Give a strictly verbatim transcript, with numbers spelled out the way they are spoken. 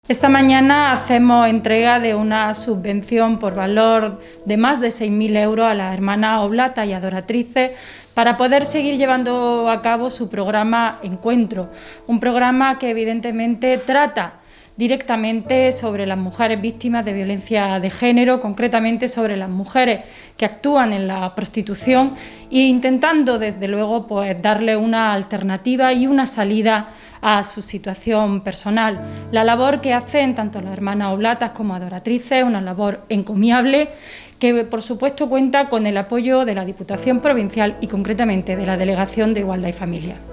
Esta mañana hacemos entrega de una subvención por valor de más de seis mil euros a las hermanas oblatas y adoratrices para poder seguir llevando a cabo su programa Encuentro, un programa que evidentemente trata directamente sobre las mujeres víctimas de violencia de género, concretamente sobre las mujeres que actúan en la prostitución e intentando desde luego pues darle una alternativa y una salida a su situación personal. La labor que hacen tanto las hermanas oblatas como adoratrices es una labor encomiable que por supuesto cuenta con el apoyo de la Diputación Provincial y concretamente de la Delegación de Igualdad y Familia.